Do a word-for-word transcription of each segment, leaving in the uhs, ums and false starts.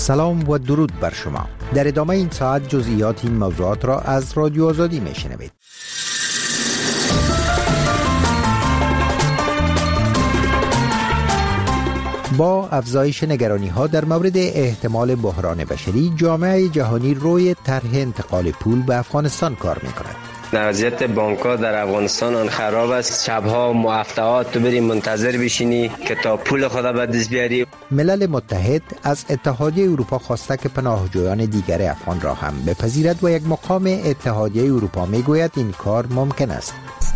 سلام و درود بر شما. در ادامه این ساعت جزئیات این موضوعات را از رادیو آزادی میشنوید. با افزایش نگرانی‌ها در مورد احتمال بحران بشری، جامعه جهانی روی طرح انتقال پول به افغانستان کار می‌کند. در وضعیت بانک‌ها در افغانستان آن خراب است. شب‌ها و هفته‌ها تو بری منتظر بشینی که تا پول خدا به دست بیاری. ملل متحد از اتحادیه اروپا خواسته که پناهجویان دیگر افغان را هم بپذیرد و یک مقام اتحادیه اروپا میگوید این کار ممکن است.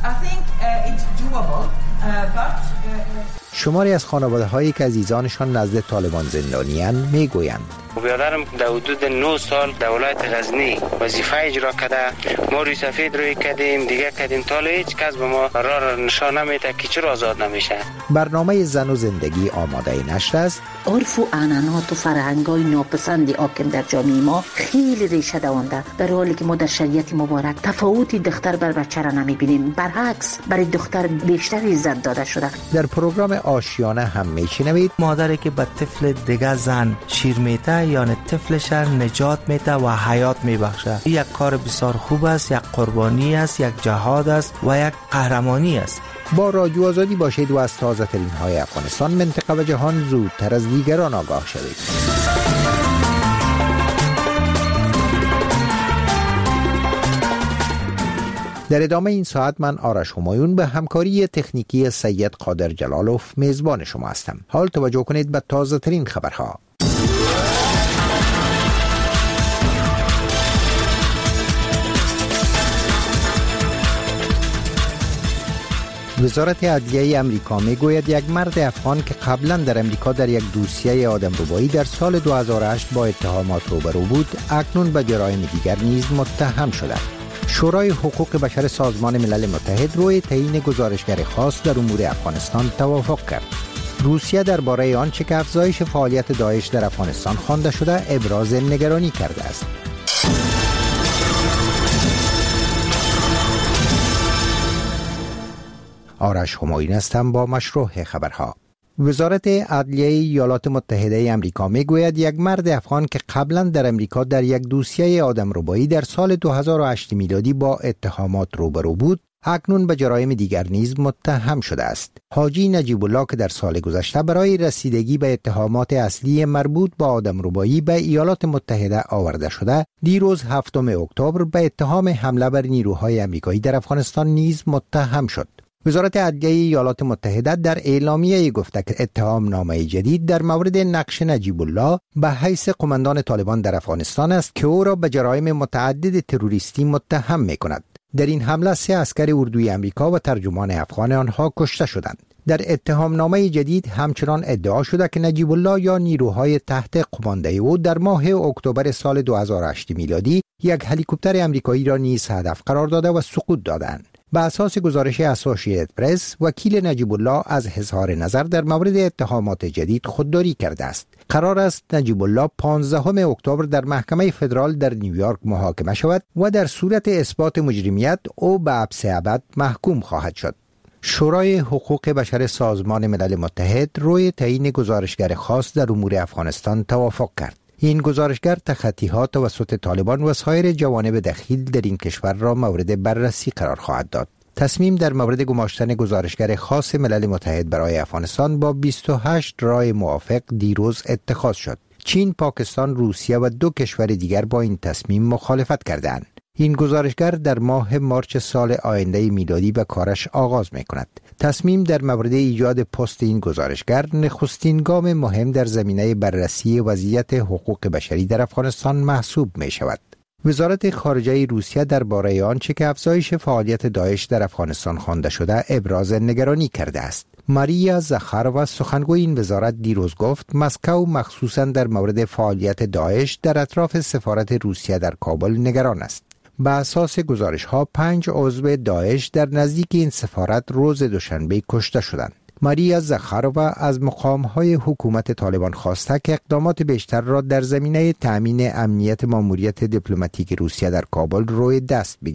شماری از خانواده‌هایی که عزیزانشان نزد طالبان زندانی‌اند میگویند برادرم در حدود نه سال در ولایت غزنی وظیفه اجرا کرده. ما روی سفید روی کردیم دیگه کردیم تا هیچ کس به ما راه را نشان نمیده که چرا آزاد نمیشه. برنامه زن و زندگی آماده نشر است. عرف و عنعنات و فرهنگ‌های ناپسند حاکم در جامعه ما خیلی ریشه دوانده، در حالی که ما در شریعت مبارک تفاوتی دختر بر بچه را نمیبینیم، برعکس برای دختر بیشتر عزت داده شده. در پروگرام آشیانه هم میشنوید مادری که به طفل دیگه زن شیر میته یا طفلش نجات میده و حیات میبخشه. یک کار بسیار خوب است، یک قربانی است، یک جهاد است و یک قهرمانی است. با رادیو آزادی باشید و از تازه ترین های افغانستان، منطقه و جهان زودتر از دیگران آگاه شوید. در ادامه این ساعت من آرش همایون به همکاری تکنیکی سید قادر جلالوف میزبان شما هستم. حال توجه کنید به تازه ترین خبرها. وزارت عدلیه امریکا میگوید یک مرد افغان که قبلا در امریکا در یک دوسیه آدمربایی در سال دو هزار و هشت با اتهامات روبرو بود، اکنون به جرایم دیگر نیز متهم شده. شورای حقوق بشر سازمان ملل متحد روی تعیین گزارشگر خاص در امور افغانستان توافق کرد. روسیه درباره آنچه که افزایش فعالیت داعش در افغانستان خوانده شده ابراز نگرانی کرده است. آرش همایون هستم با مشروع خبرها. وزارت عدلیه ایالات متحده آمریکا میگوید یک مرد افغان که قبلا در امریکا در یک دوسیه آدمربایی در سال دو هزار و هشت میلادی با اتهامات روبرو بود، اکنون به جرایم دیگر نیز متهم شده است. حاجی نجیب الله که در سال گذشته برای رسیدگی به اتهامات اصلی مربوط به آدمربایی به ایالات متحده آورده شده، دیروز هفتم اکتبر به اتهام حمله بر نیروهای آمریکایی در افغانستان نیز متهم شد. وزارت عدلیه ایالات متحده در اعلامیه گفته که اتهام نامه جدید در مورد نقش نجیب الله به حیث قماندان طالبان در افغانستان است که او را به جرایم متعدد تروریستی متهم می‌کند. در این حمله سه عسکر اردوی آمریکا و ترجمان افغان آنها کشته شدند. در اتهام نامه جدید همچنان ادعا شده که نجیب الله یا نیروهای تحت قمانده او در ماه اکتبر سال دو هزار و هشت میلادی یک هلیکوپتر آمریکایی را نیز هدف قرار داده و سقوط دادند. به اساس گزارش اسوسییتد پرس، وکیل نجیب الله از اظهار نظر در مورد اتهامات جدید خودداری کرده است. قرار است نجیب الله پانزدهم اکتبر در محکمه فدرال در نیویورک محاکمه شود و در صورت اثبات مجرمیت او به حبس ابد محکوم خواهد شد. شورای حقوق بشر سازمان ملل متحد روی تعیین گزارشگر خاص در امور افغانستان توافق کرد. این گزارشگر تخطی‌ها توسط طالبان و سایر جوانب دخیل در این کشور را مورد بررسی قرار خواهد داد. تصمیم در مورد گماشتن گزارشگر خاص ملل متحد برای افغانستان با بیست و هشت رای موافق دیروز اتخاذ شد. چین، پاکستان، روسیه و دو کشور دیگر با این تصمیم مخالفت کردند. این گزارشگر در ماه مارچ سال آینده میلادی به کارش آغاز می کند. تصمیم در مورد ایجاد پست این گزارشگر نخستین گام مهم در زمینه بررسی وضعیت حقوق بشری در افغانستان محسوب می شود. وزارت خارجه روسیه درباره آنچه که افزایش فعالیت داعش در افغانستان خوانده شده ابراز نگرانی کرده است. ماریا زخاروا سخنگوی این وزارت دیروز گفت مسکو مخصوصاً در مورد فعالیت داعش در اطراف سفارت روسیه در کابل نگران است. به اساس گزارش ها پنج عضو داعش در نزدیک این سفارت روز دوشنبه کشته شدند. ماریا زخاروا از مقام‌های حکومت طالبان خواسته که اقدامات بیشتر را در زمینه تأمین امنیت ماموریت دیپلماتیک روسیه در کابل روی دست بگیرند.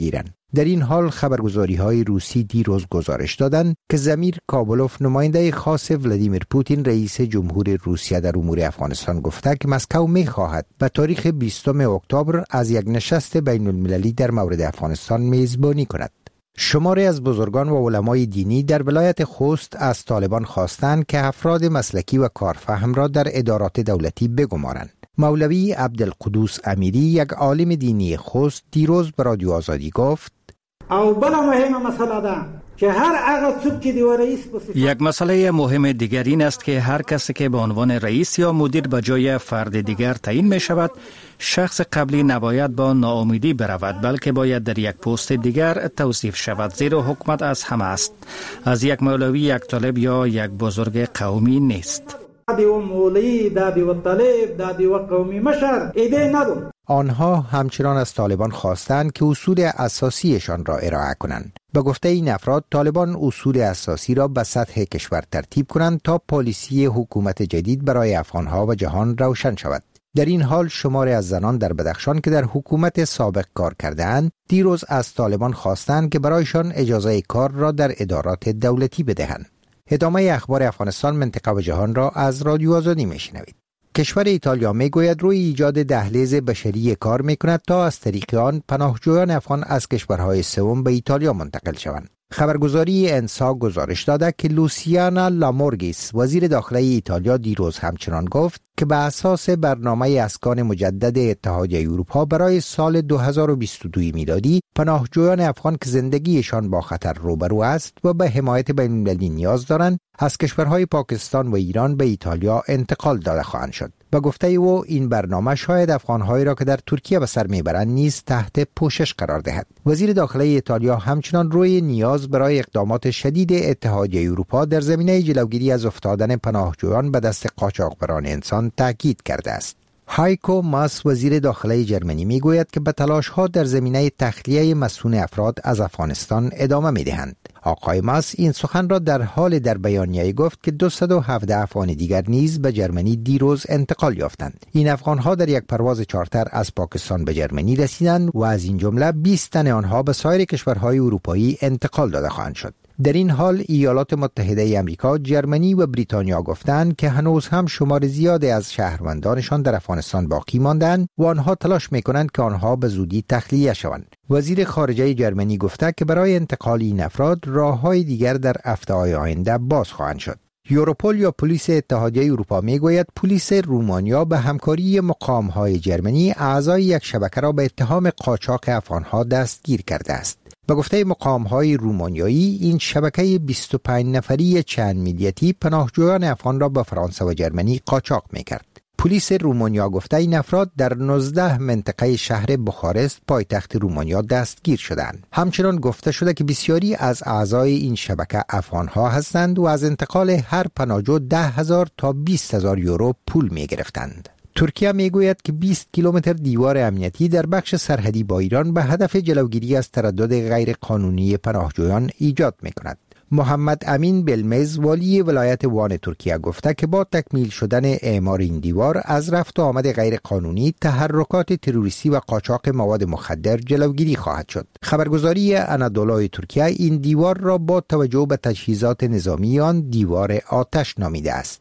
در این حال خبرگزاری‌های روسی دیروز گزارش دادند که زمیر کابلوف نماینده خاص ولادیمیر پوتین رئیس جمهور روسیه در امور افغانستان گفته که مسکو می‌خواهد به تاریخ بیستم اکتبر از یک نشست بین المللی در مورد افغانستان میزبانی کند. شماری از بزرگان و علمای دینی در ولایت خوست از طالبان خواستند که افراد مسلکی و کارفهم را در ادارات دولتی بگمارند. مولوی عبدالقدوس امیری یک عالم دینی خوست دیروز به رادیو آزادی گفت او بلا مهمه مسئله ده که هر هغه څوک چې د رئیس په صفت یک مسئله مهم دیگر این است که هر کسی که به عنوان رئیس یا مدیر به جای فرد دیگر تعیین می شود، شخص قبلی نباید با ناامیدی برود، بلکه باید در یک پست دیگر توصیف شود، زیرا حکومت از همه است، از یک مولوی، یک طالب یا یک بزرگ قومی نیست. دیو مولوی، دیو طالب، دیو قومی مشر ایده ندارد. آنها همچنان از طالبان خواستند که اصول اساسیشان را ارائه کنند. به گفته این افراد، طالبان اصول اساسی را به سطح کشور ترتیب کنند تا پالیسی حکومت جدید برای افغانها و جهان روشن شود. در این حال شماری از زنان در بدخشان که در حکومت سابق کار کرده‌اند، دیروز از طالبان خواستند که برایشان اجازه کار را در ادارات دولتی بدهند. ادامه اخبار افغانستان، منطقه و جهان را از رادیو آزادی میشنوید. کشور ایتالیا میگوید روی ایجاد دهلیز بشری کار میکند تا از طریق آن پناهجویان افغان از کشورهای سوم به ایتالیا منتقل شوند. خبرگزاری انسا گزارش داده که لوسیانا لامورگیس وزیر داخلی ایتالیا دیروز همچنان گفت که به اساس برنامه اسکان مجدد اتحادیه اروپا برای سال دو هزار و بیست و دو میلادی پناهجویان افغان که زندگیشان با خطر روبرو است و به حمایت بین‌المللی نیاز دارند از کشورهای پاکستان و ایران به ایتالیا انتقال داده خواهند شد. به گفته او این برنامه شاید افغانهایی را که در ترکیه به سر میبرند نیز تحت پوشش قرار دهد. وزیر داخلی ایتالیا همچنان روی نیاز برای اقدامات شدید اتحادیه اروپا در زمینه جلوگیری از افتادن پناهجویان به دست قاچاقبران انسان تاکید کرده است. هایکو ماس وزیر داخلی جرمنی میگوید که به تلاش‌ها در زمینه تخلیه مسئول افراد از افغانستان ادامه میدهند. آقای ماس این سخن را در حال در بیانیه‌ای گفت که دویست و هفده افغان دیگر نیز به جرمنی دیروز انتقال یافتند. این افغان‌ها در یک پرواز چارتر از پاکستان به جرمنی رسیدند و از این جمله بیست تن آنها به سایر کشورهای اروپایی انتقال داده خواهند شد. در این حال ایالات متحده آمریکا، جرمنی و بریتانیا گفتند که هنوز هم شمار زیادی از شهروندانشان در افغانستان باقی ماندند و آنها تلاش می‌کنند که آنها به زودی تخلیه شوند. وزیر خارجه جرمنی گفته که برای انتقال این افراد راه‌های دیگر در هفته‌های آینده باز خواهند شد. یوروپول یا پلیس اتحادیه اروپا میگوید پلیس رومانیا به همکاری مقام‌های جرمنی اعضای یک شبکه را به اتهام قاچاق افغان‌ها دستگیر کرده است. به گفته مقام‌های رومانیایی این شبکه بیست و پنج نفری چند ملیتی پناهجویان افغان را به فرانسه و جرمنی قاچاق می‌کرد. پلیس رومانیا گفته این افراد در نوزده منطقه شهر بخارست پایتخت رومانیا دستگیر شدند. همچنان گفته شده که بسیاری از اعضای این شبکه افغان‌ها هستند و از انتقال هر پناهجو ده هزار تا بیست هزار یورو پول می‌گرفتند. ترکیه میگوید که بیست کیلومتر دیوار امنیتی در بخش سرحدی با ایران به هدف جلوگیری از تردد غیر قانونی پناهجویان ایجاد می‌کند. محمد امین بلمز والی ولایت وان ترکیه گفته که با تکمیل شدن اعمار این دیوار از رفت و آمد غیر قانونی، تحرکات تروریستی و قاچاق مواد مخدر جلوگیری خواهد شد. خبرگزاری انادولوی ترکیه این دیوار را با توجه به تجهیزات نظامی آن دیوار آتش نامیده است.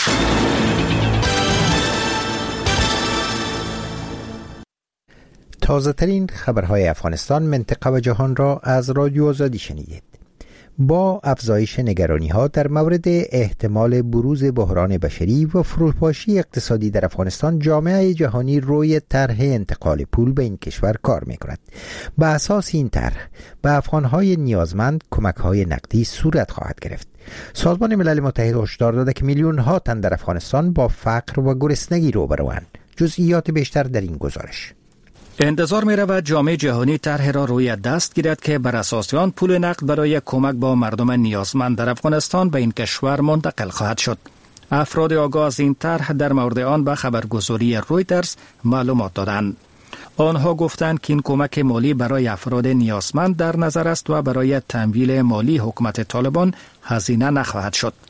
تازه ترین خبرهای افغانستان، منطقه و جهان را از رادیو آزادی شنیدید. با افزایش نگرانی‌ها در مورد احتمال بروز بحران بشری و فروپاشی اقتصادی در افغانستان، جامعه جهانی روی طرح انتقال پول به این کشور کار می‌کند. به اساس این طرح به افغان‌های نیازمند کمک‌های نقدی صورت خواهد گرفت. سازمان ملل متحد هشدار داده که میلیون‌ها تن در افغانستان با فقر و گرسنگی روبروند. جزئیات بیشتر در این گزارش. انتظار می رود جامعه جهانی طرح را روی دست گیرد که بر اساس آن پول نقد برای کمک با مردم نیازمند در افغانستان به این کشور منتقل خواهد شد. افراد آگاه از این طرح در مورد آن به خبرگزاری رویترز معلومات دادند. آنها گفتند که این کمک مالی برای افراد نیازمند در نظر است و برای تمویل مالی حکومت طالبان هزینه نخواهد شد.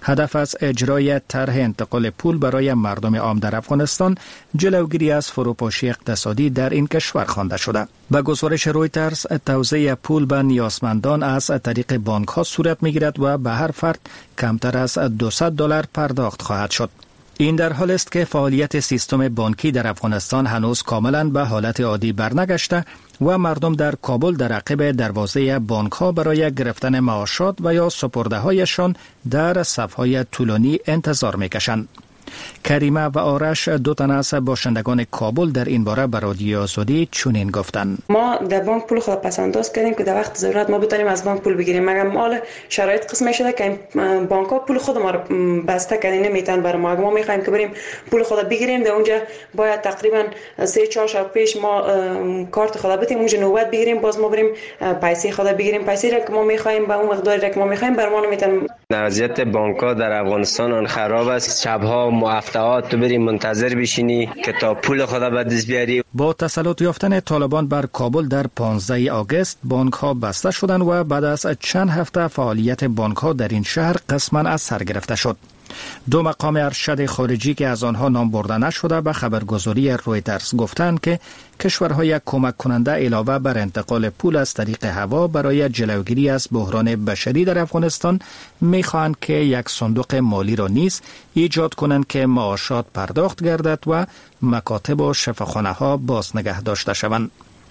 هدف از اجرای طرح انتقال پول برای مردم عام در افغانستان جلوگیری از فروپاشی اقتصادی در این کشور خوانده شده. به گزارش رویترز، توزیع پول به نیازمندان از طریق بانک ها صورت میگیرد و به هر فرد کمتر از دویست دلار پرداخت خواهد شد. این در حال است که فعالیت سیستم بانکی در افغانستان هنوز کاملا به حالت عادی برنگشته و مردم در کابل در عقب دروازه بانک ها برای گرفتن معاشات و یا سپرده هایشان در صف‌های طولانی انتظار میکشند. کریمه و آرش دو تن از باشندگان کابل در این باره به رادیو آزادی چنین گفتند: ما در بانک پول خود پس انداز کردیم که در وقت ضرورت ما بتونیم از بانک پول بگیریم، مگر مال شرایط قسمه شده که بانک ها پول خود ما رو بسته کردن نمیتونن برای ما. ما میخوایم که بریم پول خود بگیریم، در اونجا باید تقریبا سه چهار شب پیش ما کارت خود بدیم، اونجا نوبت بگیریم، باز ما بریم پیسه خود بگیریم، پیسه را که ما میخوایم به اون مقداری که ما میخوایم بر ما نمیتونن. وضعیت بانک ها در افغانستان آن خراب است. شبها هفته‌ها تو بریم منتظر بشینی که تا پول خود به دست بیاری. با تسلط یافتن طالبان بر کابل در پانزده آگوست بانک ها بسته شدند و بعد از چند هفته فعالیت بانک ها در این شهر قسما از سر گرفته شد. دو مقام ارشد خارجی که از آنها نام برده نشده به خبرگزاری رویترز گفتند که کشورهای کمک کننده علاوه بر انتقال پول از طریق هوا برای جلوگیری از بحران بشری در افغانستان می‌خواهند که یک صندوق مالی را نیز ایجاد کنند که معاشات پرداخت گردد و مکاتب و شفاخانه‌ها باز نگه داشته شوند.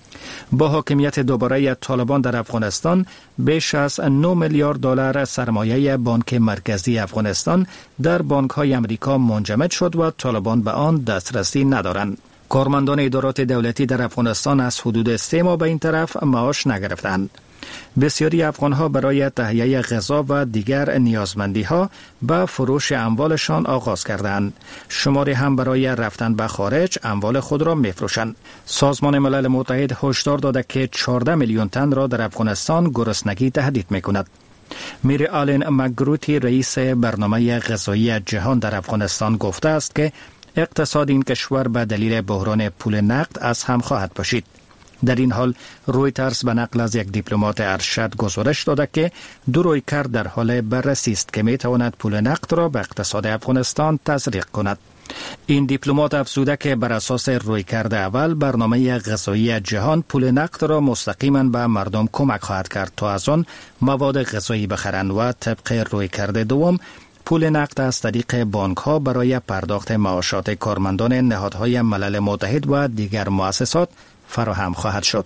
با حاکمیت دوباره طالبان در افغانستان بیش از نه میلیارد دلار سرمایه بانک مرکزی افغانستان در بانک‌های امریکا منجمد شد و طالبان به آن دسترسی ندارند. کارمندان ادارات دولتی در افغانستان از حدود سه ماه به این طرف معاش نگرفتند. بسیاری افغان‌ها برای تهیه غذا و دیگر نیازمندی‌ها به فروش اموالشان آغاز کردند. شماری هم برای رفتن به خارج اموال خود را می‌فروشند. سازمان ملل متحد هشدار داده که چهارده میلیون تن را در افغانستان گرسنگی تهدید می‌کند. میری آلن مگروتی رئیس برنامه غذایی جهان در افغانستان گفته است که اقتصاد این کشور به دلیل بحران پول نقد از هم خواهد پاشید. در این حال رویترز به نقل از یک دیپلمات ارشد گزارش داده که دو رویکرد در حال بررسی است که می تواند پول نقد را به اقتصاد افغانستان تزریق کند. این دیپلمات افزوده که بر اساس رویکرد اول برنامه غذایی جهان پول نقد را مستقیما به مردم کمک خواهد کرد تا از آن مواد غذایی بخرند و طبق رویکرد دوم پول نقد از طریق بانک ها برای پرداخت معاشات کارمندان نهادهای ملل متحد و دیگر مؤسسات فراهم خواهد شد.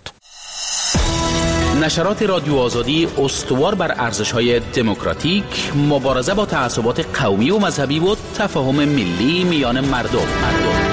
نشرات رادیو آزادی استوار بر ارزش‌های دموکراتیک، مبارزه با تعصبات قومی و مذهبی و تفاهم ملی میان مردم. مردم.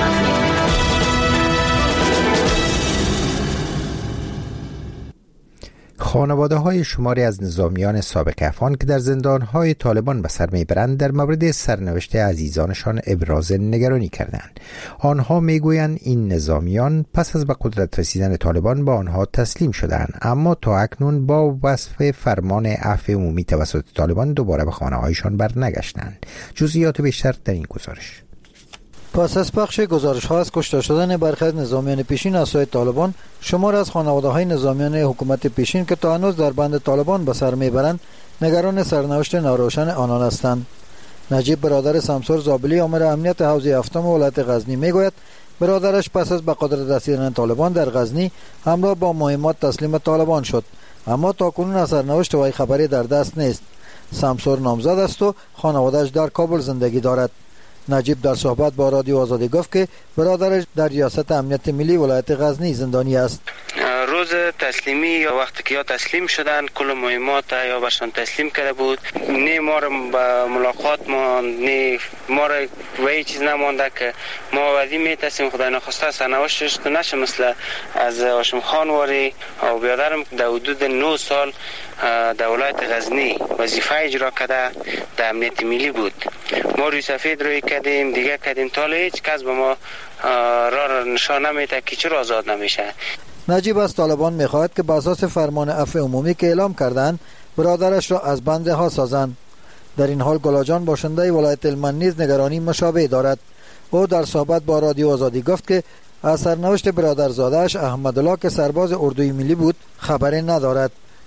خانواده های شماری از نظامیان سابق افغان که در زندان های طالبان به سر میبرند در مورد سرنوشت عزیزانشان ابراز نگرانی کردند. آنها میگویند این نظامیان پس از به قدرت رسیدن طالبان با آنها تسلیم شدند، اما تا اکنون با وصف فرمان عفو عمومی توسط طالبان دوباره به خانه هایشان برنگشتند. جزئیات بیشتر در این گزارش. پس از پخش گزارش ها از کشته شدن برخی از نظامیان پیشین از سوی طالبان، شمار از خانواده های نظامیان حکومت پیشین که تا هنوز در بند طالبان به سر میبرند نگران سرنوشت ناروشن آنان هستند. نجیب برادر سمسور زابلی امر امنیت حوزه هفتم ولایت غزنی میگوید برادرش پس از به قدرت رسیدن طالبان در غزنی همراه با مهمات تسلیم طالبان شد، اما تاکنون از سرنوشت وی خبری در دست نیست. سمسور نامزد است و خانواده‌اش در کابل زندگی دارد. نجیب در صحبت با رادیو آزادی گفت که برادرش در ریاست امنیت ملی ولایت غزنی زندانی است. روز تسلیمی یا وقتی که یا تسلیم شدن کل مهمات یا برشان تسلیم کرده بود، نه ما را به ملاقات ما نه ما را و هیچ چیز نمانده که ما وعده میتسیم خدای نخواسته سرنوشتش تو نشه مثل از هاشم خان واری و برادرم در حدود نه سال در ولایت غزنی وظیفه اجرا کرده در امنیت ملی بود. ما روی سفید روی کردیم دیگه کردیم تا هیچ کس به ما را را نشان نمیده که چرا آزاد نمیشه. نجیب از طالبان میخواهد که بر اساس فرمان عفو عمومی که اعلام کردند برادرش را از بند ها سازند. در این حال گلاجان باشنده ولایت هلمند نیز نگرانی مشابه دارد. او در صحبت با رادیو آزادی گفت که از سرنوشت برادرزاده‌اش احمدالله که سرباز اردوی ملی بود خبری ندارد.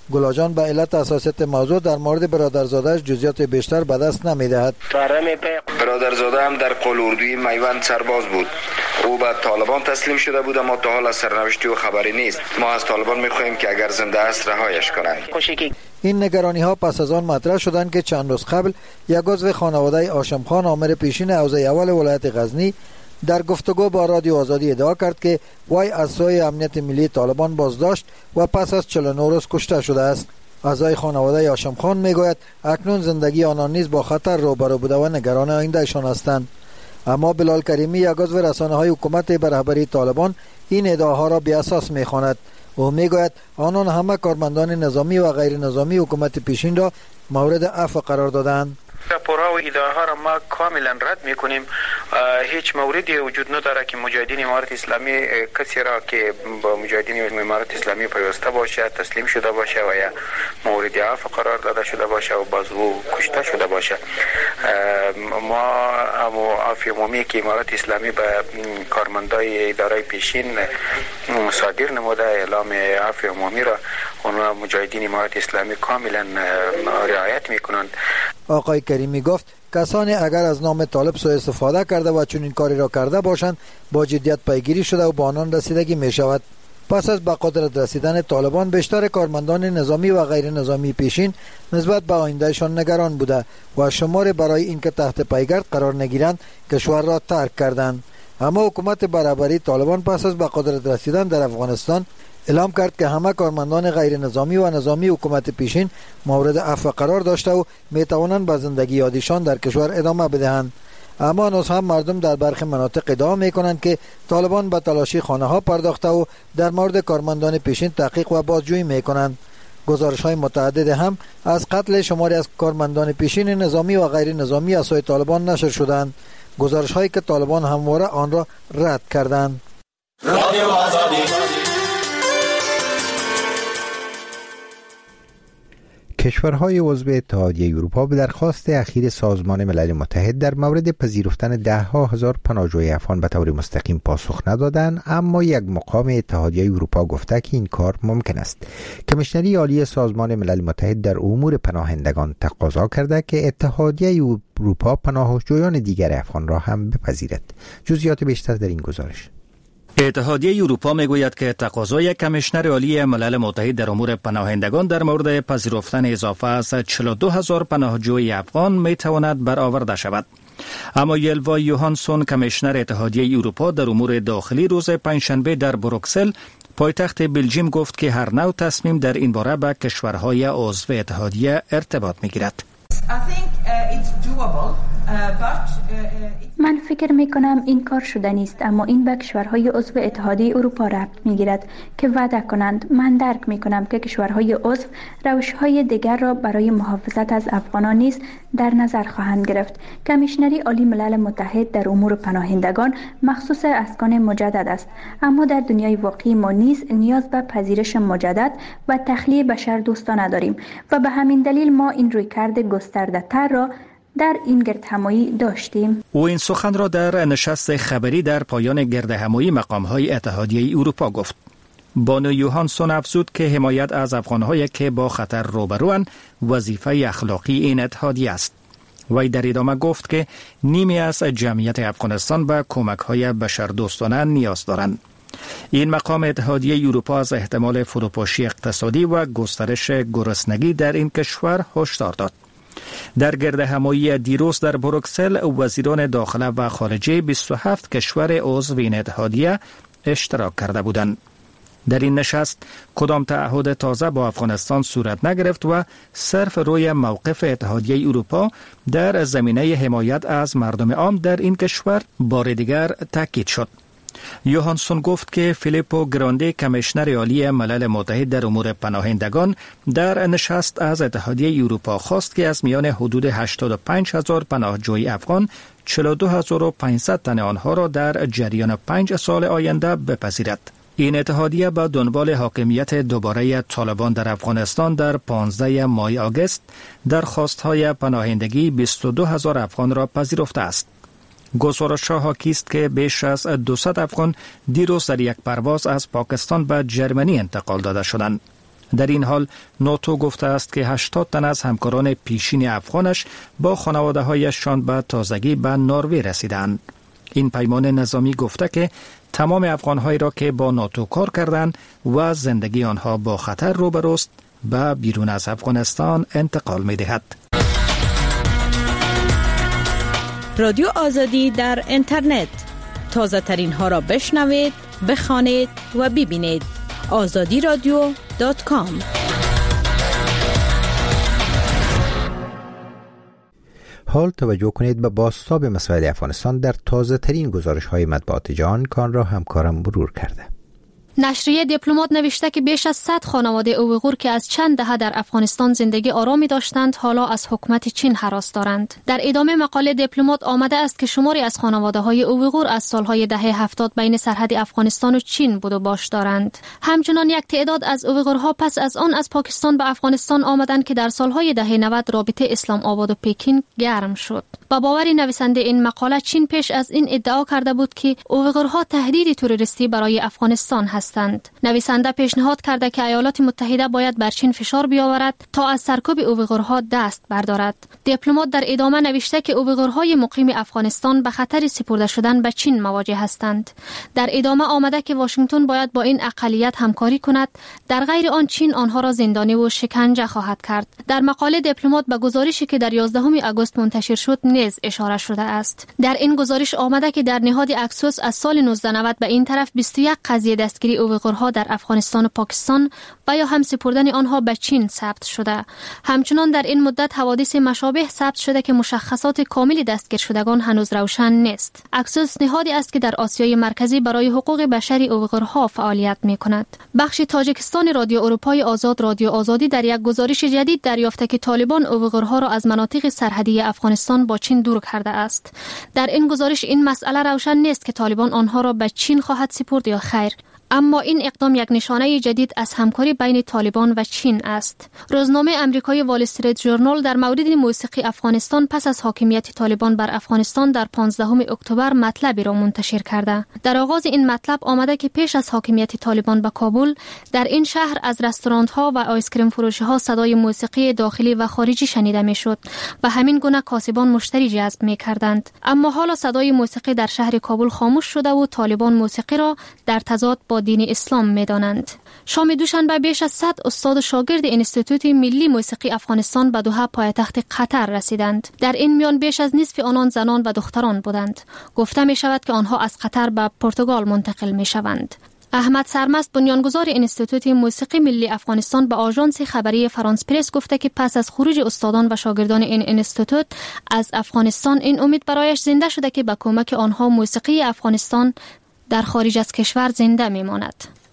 گلاجان به علت حساسیت موضوع در مورد برادرزاده‌اش جزئیات بیشتر به دست نمی‌دهد. برادرزاده هم در قول اردوی میوند سرباز بود. او به طالبان تسلیم شده بود اما تا حال از سرنوشتی او خبری نیست. ما از طالبان می‌خواهیم که اگر زنده است رهایش کنند. این نگرانی ها پس از آن مطرح شدند که چند روز قبل یک عضو خانواده هاشم خان آمر پیشین حوزه اول ولایت غزنی در گفتگو با رادیو آزادی ادعا کرد که وی از سوی امنیت ملی طالبان بازداشت و پس از چهل و نه روز کشته شده است. اعضای خانواده هاشم خان میگوید اکنون زندگی آنان نیز با خطر روبرو بوده و نگران آینده شان هستند. اما بلال کریمی یک عضو رسانه‌های حکومت به رهبری طالبان این ادعاها را بی اساس می‌خواند. او میگوید آنان همه کارمندان نظامی و غیر نظامی حکومت پیشین را مورد عفو قرار دادند. راپورها و ادعاها را ما کاملا رد میکنیم. هیچ موردی وجود نداره که مجاهدین امارت اسلامی کسی را که با مجاهدین امارت اسلامی پیوسته باشه تسلیم شده باشه و یا مورد عفو قرار داده شده باشه و باز او کشته شده باشه. ما عفو عمومی که امارت اسلامی به کارمندای اداره پیشین صادر نموده اعلام عفو عمومی را اونها مجاهدین امارت اسلامی کاملا رعایت میکنند. آقای کریمی گفت کسانی اگر از نام طالب سوء استفاده کرده و چنین کاری را کرده باشند با جدیت پیگیری شده و با آنان رسیدگی می شود. پس از به قدرت رسیدن طالبان بیشتر کارمندان نظامی و غیر نظامی پیشین نسبت به آیندهشان نگران بوده و شمار برای اینکه تحت پیگرد قرار نگیرند کشور را ترک کردند. اما حکومت برابری طالبان پس از به قدرت رسیدن در افغانستان اعلام کرد که همه کارمندان غیر نظامی و نظامی حکومت پیشین مورد عفو قرار داشته و می توانند به زندگی عادیشان در کشور ادامه بدهند. اما هنوز هم مردم در برخی مناطق ادعا می کنند که طالبان به تلاشی خانه ها پرداخته و در مورد کارمندان پیشین تحقیق و بازجویی می کنند. گزارش های متعدد هم از قتل شماری از کارمندان پیشین نظامی و غیر نظامی از سوی طالبان نشر شدند. گزارش هایی که طالبان همواره آن را رد کردند. کشورهای عضو اتحادیه اروپا به درخواست اخیر سازمان ملل متحد در مورد پذیرفتن ده ها هزار پناهجوی افغان به طور مستقیم پاسخ ندادند، اما یک مقام اتحادیه اروپا گفته که این کار ممکن است. کمیشنری عالی سازمان ملل متحد در امور پناهندگان تقاضا کرده که اتحادیه اروپا پناهجویان دیگر افغان را هم بپذیرد. جزئیات بیشتر در این گزارش. اتحادیه اروپا میگوید که تقاضای کمیشنر عالی ملل متحد در امور پناهندگان در مورد پذیرفتن اضافه از چهل و دو هزار پناهجوی افغان میتواند برآورده شود. اما یلوا یوهانسون کمیشنر اتحادیه اروپا در امور داخلی روز پنجشنبه در بروکسل پایتخت بلژیم گفت که هر نوع تصمیم در این باره به کشورهای عضو اتحادیه ارتباط میگیرد. من فکر می کنم این کار شدنی است، اما این به کشورهای عضو اتحادیه اروپا ربط می گیرد که وعده کنند. من درک می کنم که کشورهای عضو روش‌های دیگر را برای محافظت از افغانان نیز در نظر خواهند گرفت. کمیشنری عالی ملل متحد در امور پناهندگان مخصوص اسکان مجدد است، اما در دنیای واقعی ما نیز نیاز به پذیرش مجدد و تخلیه بشر دوستانه داریم و به همین دلیل ما این رویکرد گسترده تر را در این گردهمایی داشتیم. او این سخن را در نشست خبری در پایان گردهمایی مقام‌های اتحادیه اروپا گفت. بانو یوهانسون افزود که حمایت از افغان‌هایی که با خطر روبروند وظیفه اخلاقی این اتحادیه است. وی در ادامه گفت که نیمی از جمعیت افغانستان به کمک‌های بشردوستانه نیاز دارند. این مقام اتحادیه اروپا از احتمال فروپاشی اقتصادی و گسترش گرسنگی در این کشور هشدار داد. در گردهمایی دیروز در بروکسل وزیران داخله و خارجه بیست و هفت کشور عضو این اتحادیه اشتراک کرده بودند. در این نشست کدام تعهد تازه با افغانستان صورت نگرفت و صرف روی موقف اتحادیه اروپا در زمینه حمایت از مردم عام در این کشور بار دیگر تاکید شد. یوهانسون گفت که فیلیپو گراندی کمیشنر عالی ملل متحد در امور پناهندگان در نشست از اتحادیه اروپا خواست که از میان حدود هشتاد و پنج هزار پناهجوی افغان چهل و دو هزار و پانصد تن آنها را در جریان پنج سال آینده بپذیرد. این اتحادیه با دنبال حاکمیت دوباره طالبان در افغانستان در پانزده ماه آگوست درخواست‌های پناهندگی بیست و دو هزار افغان را پذیرفته است. گزارش‌ها حاکی است که بیش از دویست افغان دیروز در یک پرواز از پاکستان به جرمنی انتقال داده شدند. در این حال ناتو گفته است که هشتاد تن از همکاران پیشین افغانش با خانواده هایشان به تازگی به نروژ رسیدند. این پیمان نظامی گفته که تمام افغانهایی را که با ناتو کار کردند و زندگی آنها با خطر روبروست به بیرون از افغانستان انتقال می دهد. رادیو آزادی در اینترنت، تازه ترین ها را بشنوید، بخوانید و ببینید. آزادی رادیو دات کام. حال توجه کنید به بازتاب مسائل افغانستان در تازه ترین گزارش های مطبوعات جهان که آن را همکارم مرور کرده. نشریه دیپلمات نوشته که بیش از صد خانواده اویغور که از چند دهه در افغانستان زندگی آرامی داشتند حالا از حکومت چین هراس دارند. در ادامه مقاله دیپلمات آمده است که شماری از خانواده های اویغور از سالهای دهه هفتاد بین سرحد افغانستان و چین بود و باش دارند. همچنان یک تعداد از اویغورها پس از آن از پاکستان به افغانستان آمدند که در سالهای دهه نود رابطه اسلام آباد و پکین گرم شد. با باور نویسنده این مقاله چین پیش از این ادعا کرده بود که اویغورها تهدید تروریستی برای افغانستان هستند. نویسنده پیشنهاد کرده که ایالات متحده باید بر چین فشار بیاورد تا از سرکوب اویغورها دست بردارد. دیپلمات در ادامه نوشته که اویغورهای مقیم افغانستان به خطر سپرده شدن به چین مواجه هستند. در ادامه آمده که واشنگتن باید با این اقلیت همکاری کند، در غیر آن چین آنها را زندانی و شکنجه خواهد کرد. در مقاله دیپلمات به گزارشی که در یازدهم آگوست منتشر شد نیز اشاره شده است. در این گزارش آمده که در نهاد اکسوس از سال نوزده نود به این طرف بیست و یک قضیه دستگیری اویغورها در افغانستان و پاکستان و یا هم سپردن آنها به چین ثبت شده. همچنان در این مدت حوادث مشابه ثبت شده که مشخصات کامل دستگیر شدگان هنوز روشن نیست. اکسوس نهادی است که در آسیای مرکزی برای حقوق بشر اویغورها فعالیت می‌کند. بخش تاجیکستان رادیو اروپای آزاد رادیو آزادی در یک گزارش جدید دریافته که طالبان اویغورها را از مناطق سرحدی افغانستان با چین دور کرده است. در این گزارش این مسئله روشن نیست که طالبان آنها را به چین خواهد سپرد یا خیر. اما این اقدام یک نشانه جدید از همکاری بین طالبان و چین است. روزنامه امریکایی وال استریت ژورنال در مورد موسیقی افغانستان پس از حاکمیت طالبان بر افغانستان در پانزدهم اکتبر مطلبی را منتشر کرده. در آغاز این مطلب آمده که پیش از حاکمیت طالبان به کابل در این شهر از رستوران‌ها و آیسکریم فروشی‌ها صدای موسیقی داخلی و خارجی شنیده می‌شد و همین گونه کاسبان مشتری جذب می‌کردند. اما حالا صدای موسیقی در شهر کابل خاموش شده و طالبان موسیقی را در تضاد با دین اسلام می‌دانند. شام دوشنبه بیش از صد استاد و شاگرد انستیتوت ملی موسیقی افغانستان به دوحه پایتخت قطر رسیدند. در این میان بیش از نصف آنان زنان و دختران بودند. گفته می شود که آنها از قطر به پرتغال منتقل می شوند. احمد سرمست بنیانگذار انستیتوت موسیقی ملی افغانستان به آژانس خبری فرانس پرس گفته که پس از خروج استادان و شاگردان این انستیتوت از افغانستان این امید برایش زنده شده که با کمک آنها موسیقی افغانستان در خارج از کشور زنده میماند.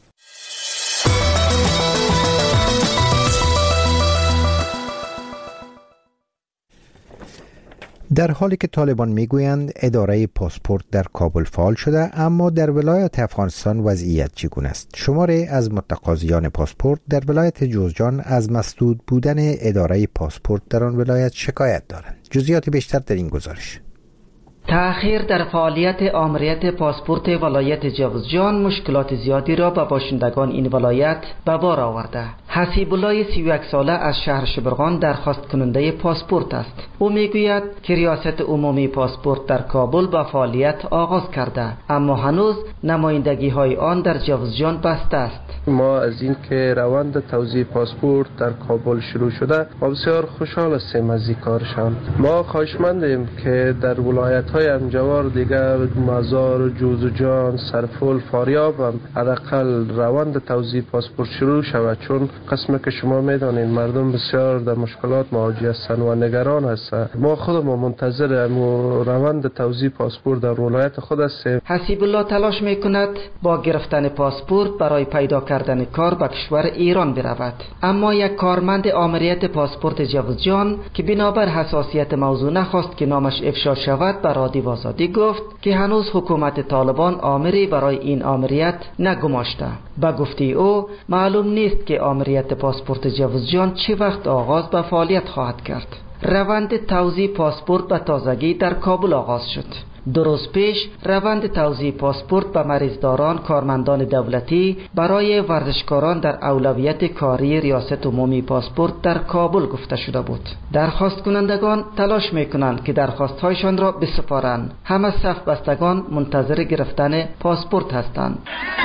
در حالی که طالبان میگویند اداره پاسپورت در کابل فعال شده، اما در ولایت افغانستان وضعیت چگونه است؟ شماری از متقاضیان پاسپورت در ولایت جوزجان از مسدود بودن اداره پاسپورت در آن ولایت شکایت دارند. جزئیات بیشتر در این گزارش. تأخیر در فعالیت آمریت پاسپورت ولایت جوزجان مشکلات زیادی را به باشندگان این ولایت به بار آورده. حسیب الله سی و یک ساله از شهر شبرغان درخواست کننده پاسپورت است. او میگوید که ریاست عمومی پاسپورت در کابل با فعالیت آغاز کرده، اما هنوز نمایندگی های آن در جوزجان بسته است. ما از این که روند توزیع پاسپورت در کابل شروع شده ما بسیار خوشحال هستیم از این کارشان. ما خواهشمندیم که در ولایت های همجوار دیگر مزار، جوزجان، سرپل، فاریاب هم حداقل روند توزیع پاسپورت شروع شود، چون قسمی که شما میدانید مردم بسیار در مشکلات مواجه هستند و نگران هستند. ما خودمون منتظر روند توزیع پاسپورت در ولایت خود هستیم. حسیب الله تلاش میکند با گرفتن پاسپورت برای پیدا کردن کار به کشور ایران برود، اما یک کارمند آمریت پاسپورت جوزجان که بنابر حساسیت موضوع نخواست که نامش افشا شود به رادیو آزادی گفت که هنوز حکومت طالبان آمری برای این آمریت نگماشته. با گفته او معلوم نیست که آمریت پاسپورت جوزجان چه وقت آغاز به فعالیت خواهد کرد. روند توزیع پاسپورت به تازگی در کابل آغاز شد. دو روز پیش روند توزیع پاسپورت به مریضداران کارمندان دولتی برای ورزشکاران در اولویت کاری ریاست عمومی پاسپورت در کابل گفته شده بود. درخواست کنندگان تلاش میکنند که درخواست‌هایشان را بسپارند. همه صف بستگان منتظر گرفتن پاسپورت هستند.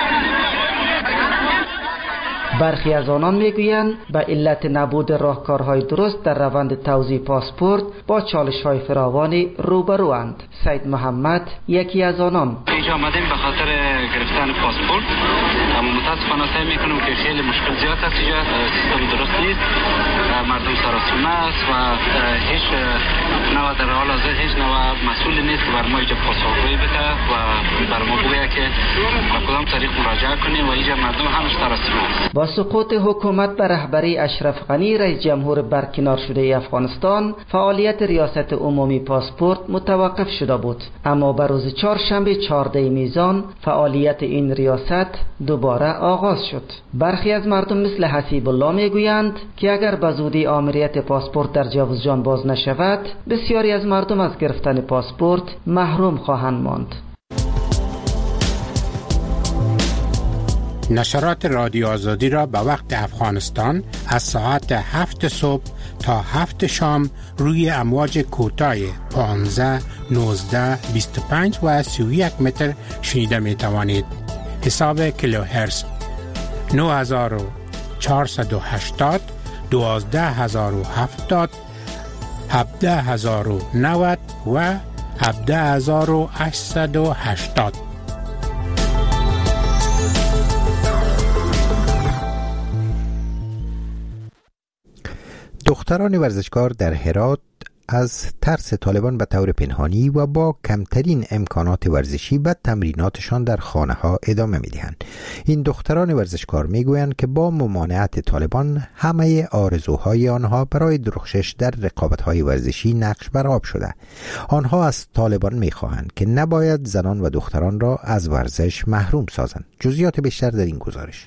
برخی از آنان میگویند به علت نبود راهکارهای درست در روند توزیع پاسپورت با چالش‌های فراوانی روبروند. سید محمد یکی از آنان. اینجا آمدیم به خاطر گرفتن پاسپورت، اما متاسفانه سعی میکنم که خیلی مشکل زیاد است. اینجا سیستم درست نیست، مردم سراسیمه است و هیچ نوع در حال حاضر هیچ نوع مسئولی نیست که بر ما اینجا پاسخگویی بده و بر ما بگه که به کدام طریق مراجعه کنیم و اینجا مردم همش سراسیمه است. با سقوط حکومت به رهبری اشرف غنی رئیس جمهور برکنار شده افغانستان، فعالیت ریاست عمومی پاسپورت متوقف شده بود، اما به روز چهارشنبه چهاردهم میزان فعالیت این ریاست دوباره آغاز شد. برخی از مردم مثل حسیب الله میگویند که اگر به زودی آمریت پاسپورت در جوزجان باز نشود، بسیاری از مردم از گرفتن پاسپورت محروم خواهند ماند. نشرات رادیو آزادی را به وقت افغانستان از ساعت هفت صبح تا هفت شام روی امواج کوتاه پانزده، نوزده، بیست و پنج و سی و یک متر شنیده می توانید. حساب کیلوهرتز نه هزار و چهارصد و هشتاد، دوازده هزار و هفتاد، هفده هزار و نود و هفده هزار و هشتصد و هشتاد. دختران ورزشکار در هرات از ترس طالبان به طور پنهانی و با کمترین امکانات ورزشی به تمریناتشان در خانه ها ادامه می دهند. این دختران ورزشکار می گویند که با ممانعت طالبان همه آرزوهای آنها برای درخشش در رقابت‌های ورزشی نقش بر آب شده. آنها از طالبان می خواهند که نباید زنان و دختران را از ورزش محروم سازند. جزئیات بیشتر در این گزارش.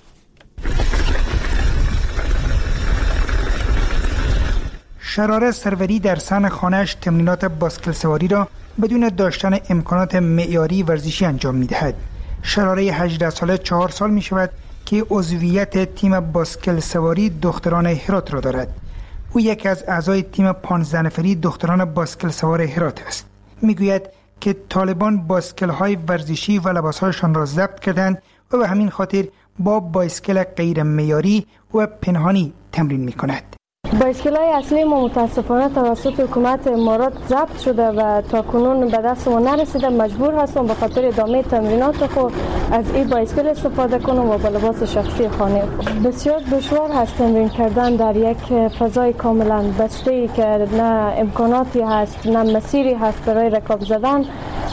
شراره سروری در سن خانه‌اش تمرینات باسکل سواری را بدون داشتن امکانات معیاری ورزشی انجام می‌دهد. شراره هجده ساله چهار سال می‌شود که عضویت تیم باسکل سواری دختران هرات را دارد. او یکی از اعضای تیم پانزده نفری دختران باسکل سوار هرات است. می‌گوید که طالبان باسکل‌های ورزشی و لباس‌هایشان را ضبط کردند و به همین خاطر با بایسکل غیر معیاری و پنهانی تمرین می‌کند. بایسکل‌های اصلی ما متاسفانه توسط حکومت امارات ضبط شده و تا کنون به دست ما نرسیده. مجبور هستم به خاطر ادامه تمرینات خود از این بایسکل استفاده کنم و با لباس شخصی خانه. بسیار دشوار هست تمرین کردن در یک فضای کاملا بسته‌ای که نه امکاناتی هست نه مسیری هست برای رکاب زدن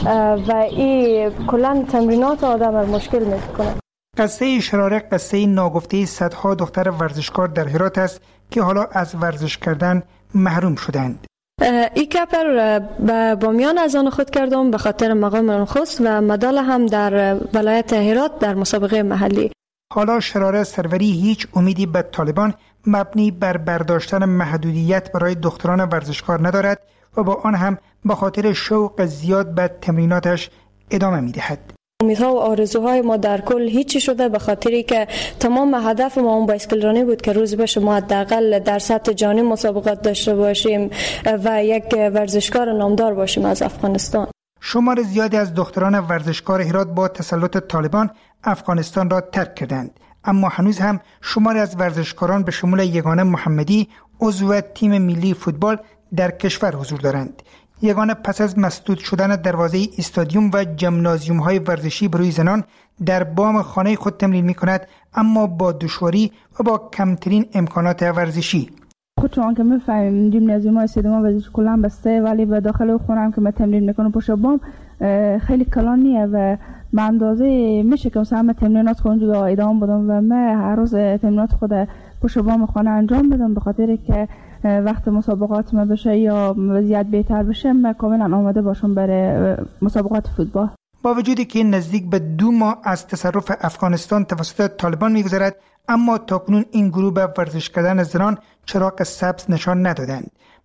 و این کلا تمرینات آدم را مشکل می‌کنه. قصه شراره قصه ناگفته صدها دختر ورزشکار در هرات است که حالا از ورزش کردن محروم شدند. ای کپر به بامیان از آن خود کردم به خاطر مقام نخست و مدال هم در ولایت هرات در مسابقه محلی. حالا شراره سروری هیچ امیدی به طالبان مبنی بر برداشتن محدودیت برای دختران ورزشکار ندارد و با آن هم به خاطر شوق زیاد به تمریناتش ادامه می‌دهد. امیدها و آرزوهای ما در کل هیچی شده به خاطری که تمام هدف ما اون بایسکل رانی بود که روز بشه ما حداقل در سطح جهانی مسابقات داشته باشیم و یک ورزشکار نامدار باشیم از افغانستان. شمار زیادی از دختران ورزشکار هرات با تسلط طالبان افغانستان را ترک کردند، اما هنوز هم شماری از ورزشکاران به شمول یگانه محمدی عضو تیم ملی فوتبال در کشور حضور دارند. یگانه پس از مسدود شدن دروازه استادیوم و ژیمنازیوم های ورزشی برای زنان در بام خانه خود تمرین می کند، اما با دشواری و با کمترین امکانات ورزشی. خود چون که میفهمیم ژیمنازیوم های استادیوم ورزشی کلا بسته، ولی به داخل خونه هم که من تمرین میکنم پشت بام خیلی کلانیه و به اندازه میشه که مثلا تمرینات خود رو ادامه بدم و من هر روز تمرینات خود پشت بام خانه انجام بدم به خاطر که وقت مسابقات ما بشه یا وضعیت بهتر بشه من کاملا آماده باشم برای مسابقات فوتبال. با وجودی که نزدیک به دو ماه از تصرف افغانستان توسط طالبان میگذرد، اما تاکنون این گروه به ورزش کردن زنان چراغ سبز نشان ندادند.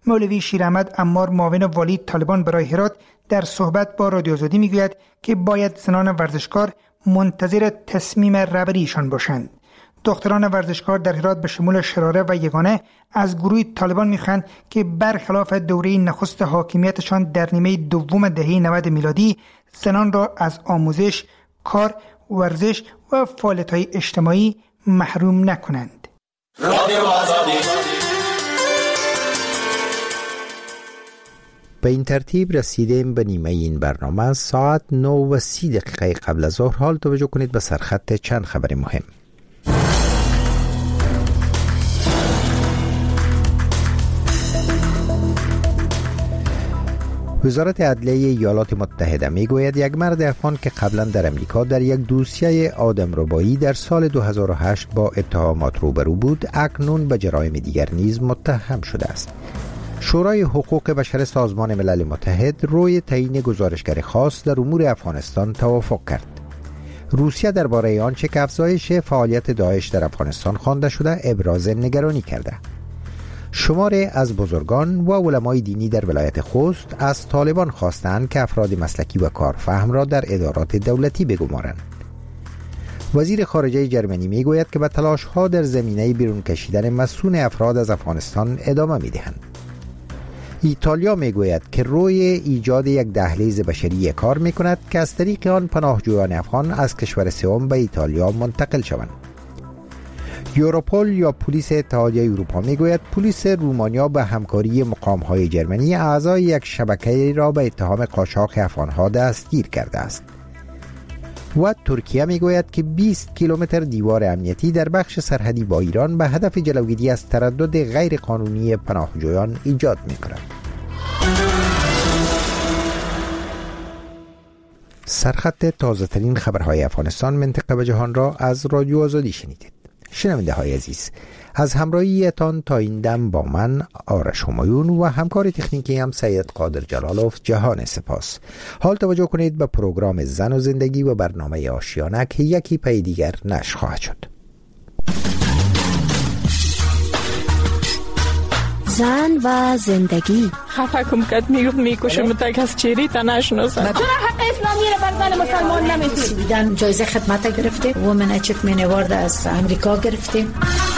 مولوی شیراحمد عمار معاون والی طالبان برای هرات در صحبت با رادیو آزادی میگوید که باید زنان ورزشکار منتظر تصمیم رهبریشان باشند. دختران ورزشکار در هرات به شمول شراره و یگانه از گروه طالبان میخواهند که برخلاف دوره نخست حاکمیتشان در نیمه دوم دهه نود میلادی زنان را از آموزش، کار، ورزش و فعالیت‌های اجتماعی محروم نکنند. به این ترتیب رسیدیم به نیمه این برنامه. ساعت نه و سی دقیقه قبل از ظهر. حال توجه کنید به سرخط چند خبر مهم. وزارت عدلیه ایالات متحده می گوید یک مرد افغان که قبلا در امریکا در یک دوسیه آدمربایی در سال دو هزار و هشت با اتهامات روبرو بود، اکنون به جرایم دیگر نیز متهم شده است. شورای حقوق بشر سازمان ملل متحد روی تعیین گزارشگر خاص در امور افغانستان توافق کرد. روسیه درباره آنچه که افزایش فعالیت داعش در افغانستان خوانده شده ابراز نگرانی کرده. شماری از بزرگان و علمای دینی در ولایت خوست از طالبان خواستند که افراد مسلکی و کارفهم را در ادارات دولتی بگمارند. وزیر خارجه جرمنی میگوید که به تلاش‌ها در زمینه بیرون کشیدن مسئول افراد از افغانستان ادامه می‌دهند. ایتالیا میگوید که روی ایجاد یک دهلیز بشری کار می‌کند که از طریق آن پناهجویان افغان از کشور سوم به ایتالیا منتقل شوند. یوروپول یا پلیس اتحادیه اروپا میگوید پلیس رومانیا به همکاری مقام‌های جرمنی اعضای یک شبکه را به اتهام قاچاق افغان‌ها دستگیر کرده است. و ترکیه میگوید که بیست کیلومتر دیوار امنیتی در بخش سرحدی با ایران به هدف جلوگیری از تردد غیر قانونی پناهجویان ایجاد می‌کند. سرخط تازه‌ترین خبرهای افغانستان، منطقه و جهان را از رادیو آزادی شنیدید. شنونده های عزیز، از همراهیتان تا این دم با من آرش همایون و همکار تکنیکی هم سید قادر جلالوف جهان سپاس. حال توجه کنید به پروگرام زن و زندگی و برنامه آشیانه که یکی پی دیگر نشر خواهد شد. زن و زندگی. خفه کم کد میکشم تک از چیری تا نشناسم. چرا حق اسلامی رو بر زن مسلمان نمیدید؟ سویدن جایزه خدمت گرفته، وومن اچیومنت اوارد از امریکا گرفتیم.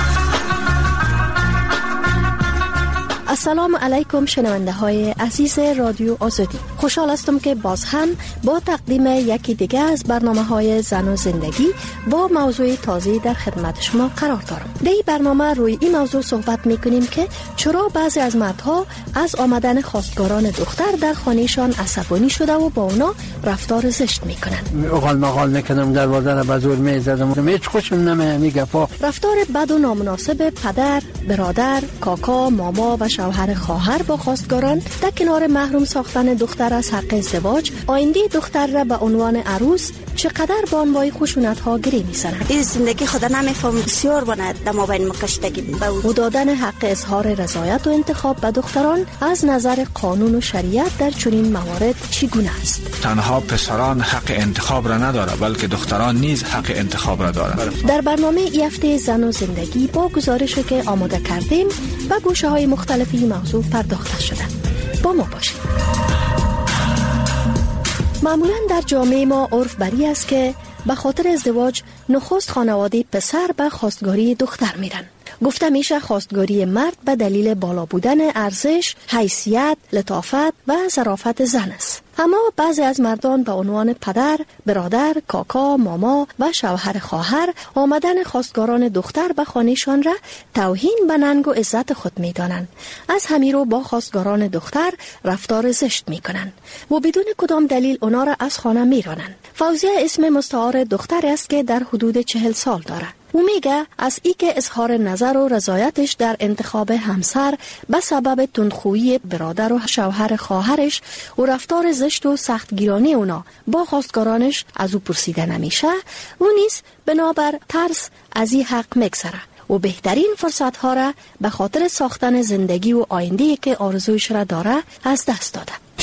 السلام علیکم شنونده های عزیز رادیو آزادی. خوشحال هستم که باز هم با تقدیم یکی دیگه از برنامه های زن و زندگی با موضوع تازه در خدمت شما قرار دارم. در این برنامه روی این موضوع صحبت میکنیم که چرا بعضی از مردها از آمدن خواستگاران دختر در خانهشان عصبانی شده و با اونا رفتار زشت میکنن. اقال مقال میکنم در بازار بازور میزدم، هیچ خوشم نمیگه. رفتار بد و نامناسب پدر، برادر، کاکا، ماما و شوهر خواهر با خواستگاران در کنار محروم ساختن دختر از حق ازدواج، آینده دختر را به عنوان عروس چقدر با انواع خشونت ها گری می‌زنند. این زندگی خدا نمیفهم، بسیار بند در مابین مکشتگی بود. و دادن حق اظهار رضایت و انتخاب به دختران از نظر قانون و شریعت در چنین موارد چگونه است؟ تنها پسران حق انتخاب را نداره، بلکه دختران نیز حق انتخاب را دارند. در برنامه ای هفته زن و زندگی با گزارشی که آماده کردیم به گوشه های مختلفی موضوع پرداخته شده. با ما باشید. معمولاً در جامعه ما عرف بری است که به خاطر ازدواج نخست خانواده پسر به خواستگاری دختر میرن. گفته میشه خواستگاری مرد به دلیل بالا بودن ارزش، حیثیت، لطافت و ظرافت زن است. اما بعضی از مردان به عنوان پدر، برادر، کاکا، ماما و شوهر خواهر آمدن خواستگاران دختر به خانهشان را توهین به ننگ و عزت خود میدانند. از همین رو با خواستگاران دختر رفتار زشت میکنند و بدون کدام دلیل اونا را از خانه میرانند. فوزیه اسم مستعار دختر است که در حدود چهل سال دارد. او میگه از ای که اظهار نظر و رضایتش در انتخاب همسر به سبب تندخویی برادر و شوهر خواهرش و رفتار زشت و سختگیرانه اونا با خواستگارانش از او پرسیده نمیشه، او نیز بنابر ترس از این حق میگذره و بهترین فرصت ها را به خاطر ساختن زندگی و آینده‌ای که آرزویش را داره از دست داده.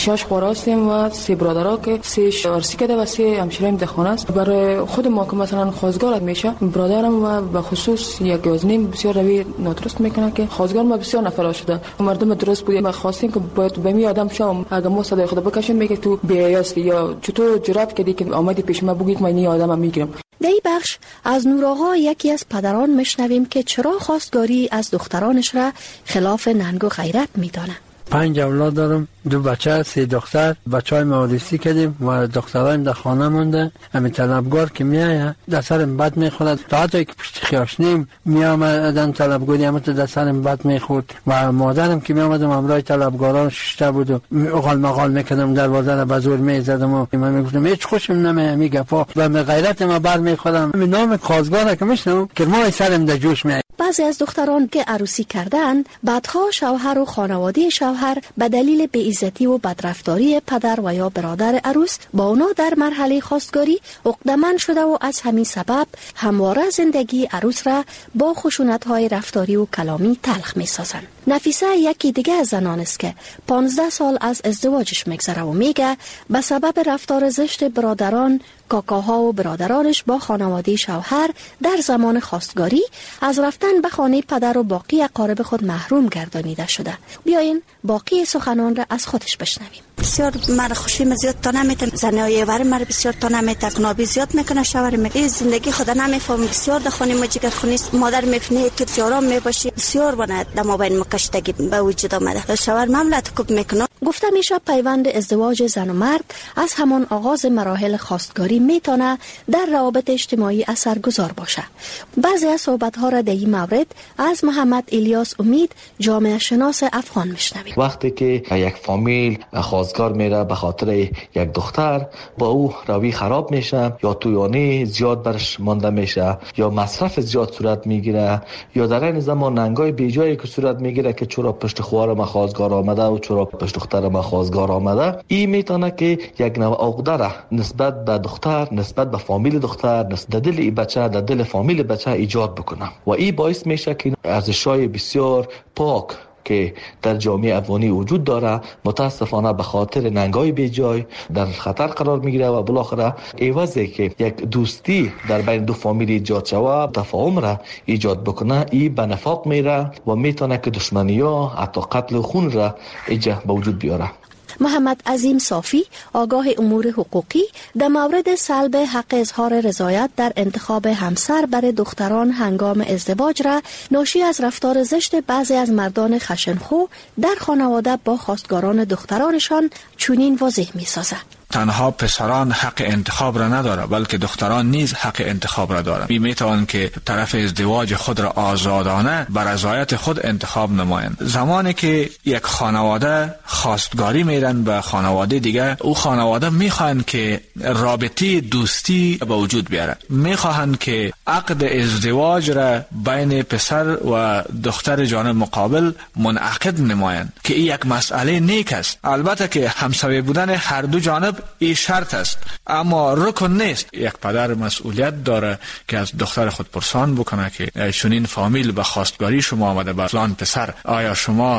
شش خور هستیم و سه برادرها که سه عروسی کرده و سه همشیریم در خانه است. برای خود ما که مثلا خواستگار میشه برادرم و به خصوص یک یازنیم بسیار روی نادرست میکنه که خواستگار ما بسیار نفر شده. مردم درست بود ما خواستیم که باید به می آدم شام اگه ما صدای خود بکشیم میگه تو بیایستی یا چطور جرأت کردی که آمدی پیش ما بگی که من این آدمم میگیرم. در این بخش از نور آقا یکی از پدران میشنویم که چرا خواستگاری از دخترانش را خلاف ننگ و غیرت میدانه. پنج اولاد دارم، دو بچه، سه دختر. بچه های موالیسی کردیم و دخترایم در خانه مونده. همین طلبگار که میایه در سرم بد میخورد. تا حتی که پشت خیاشنیم میامدن طلبگاری همه در سرم بد میخورد و مادرم که میامدم همراه طلبگاران ششته بود و اقال مقال میکردم دروازه را به زور میزدم و من میگفتم هیچ خوشم نمیاد میگفا و به غیرت ما بر میخورم. نام خواستگار که میشنم که ما سرم در جوش میاد. بعضی از دختران که عروسی کردند بعدها شوهر و خانواده شوهر به دلیل بی‌عزتی و بدرفتاری پدر و یا برادر عروس با اونا در مرحله خواستگاری عقده‌مند شده و از همین سبب همواره زندگی عروس را با خشونت‌های رفتاری و کلامی تلخ می‌سازند. نفیسه یکی دیگه از زنان است که پانزده سال از ازدواجش میگذره و میگه به سبب رفتار زشت برادران کاکاها و برادرانش با خانواده شوهر در زمان خواستگاری از رفتن به خانه پدر و باقی اقارب خود محروم گردانیده شده. بیاین باقی سخنان را از خودش بشنویم. بسیار مرا خوشی زیاد تا نمیتن زنای ور مرا بسیار تا نمیتن کنابی زیاد میکنه شوهر میگه زندگی خدا نمیفهم بسیار در خانه ما جگر خونی مادر میفنه تو جارام میباشی بسیار بنا در مابین مکشتگی به وجود آمده شوهر مملت کوب میکنه. گفته میشه پیوند ازدواج زن و مرد از همان آغاز مراحل خواستگاری میتونه در روابط اجتماعی اثرگذار باشه. بعضی از صحبت‌ها را در این مورد از محمد الیاس امید جامعه شناس افغان میشنویم. وقتی که یک فامیل خواستگار میره به خاطر یک دختر با او روی خراب میشه یا تویانی زیاد برش مانده میشه یا مصرف زیاد صورت میگیره یا در این زمان ننگای بیجایی که صورت میگیره که چرا پشت خوار ما خواستگار آمده و چرا پشت دختر ما خواستگار آمده، این میتونه که یک نوع عقده نسبت به دختر نسبت به فامیل دختر نسبت در دل این بچه در دل فامیل بچه ایجاد بکنه و این باعث میشه که ارزش‌های بسیار پاک که در جامعه افغانی وجود داره متاسفانه به خاطر ننگای بیجای در خطر قرار میگیره و بالاخره عوضی که یک دوستی در بین دو فامیل ایجاد شود تفاهم را ایجاد بکنه این به نفاق میره و میتونه که دشمنی ها حتی قتل و خون را ایجاد به وجود بیاره. محمد عظیم صافی آگاه امور حقوقی در مورد سلب حق اظهار رضایت در انتخاب همسر برای دختران هنگام ازدواج را ناشی از رفتار زشت بعضی از مردان خشنخو در خانواده با خواستگاران دخترانشان چنین واضح می‌سازد. تنها پسران حق انتخاب را نداره بلکه دختران نیز حق انتخاب را دارند. میتوان که طرف ازدواج خود را آزادانه بر رضایت خود انتخاب نمایند. زمانی که یک خانواده خواستگاری میرن به خانواده دیگه او خانواده میخواهند که رابطه دوستی به وجود بیاره، میخواهند که عقد ازدواج را بین پسر و دختر جانب مقابل منعقد نمایند که این یک مسئله نیک است. البته که همسایه بودن هر دو جانب این شرط است اما رکن نیست. یک پدر مسئولیت داره که از دختر خود پرسان بکنه که چنین فامیل به خواستگاری شما آمده به فلان پسر آیا شما